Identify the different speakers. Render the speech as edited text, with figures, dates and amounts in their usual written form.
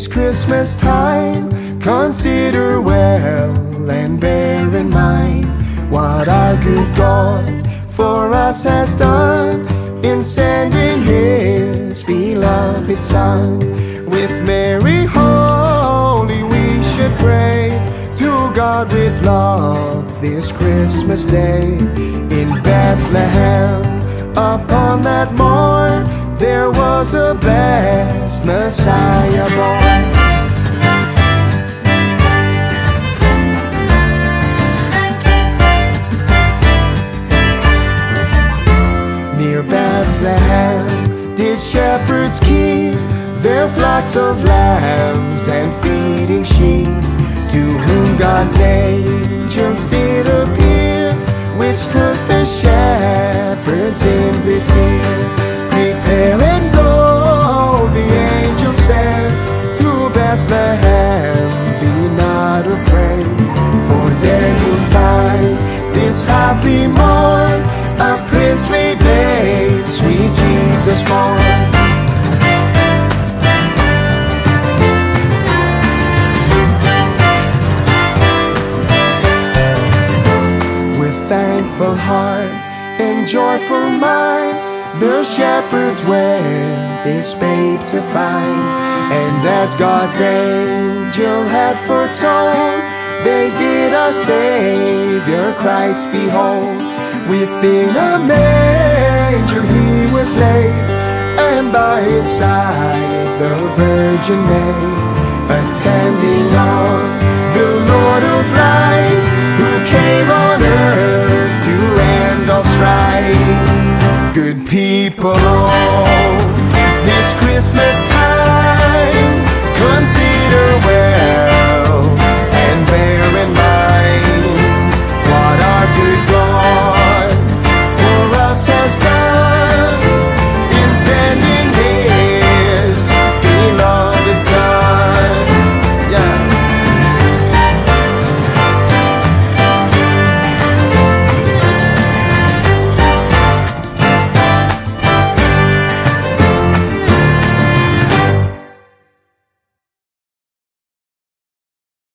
Speaker 1: Christmas time, consider well and bear in mind what our good God for us has done in sending His beloved Son. With Mary holy we should pray to God with love this Christmas day. In Bethlehem upon that morn, there was a blessed Messiah born. Near Bethlehem did shepherds keep their flocks of lambs and feeding sheep, to whom God's angels did appear, which put the shepherds in great fear. Prepare and go, the angel said, to Bethlehem, be not afraid, for there you'll find this happy morn, a princely babe, sweet Jesus born. With thankful heart and joyful mind, the shepherds went this babe to find. And as God's angel had foretold, they did our Savior Christ behold. Within a manger He was laid, and by His side the Virgin Maid, attending on the Lord of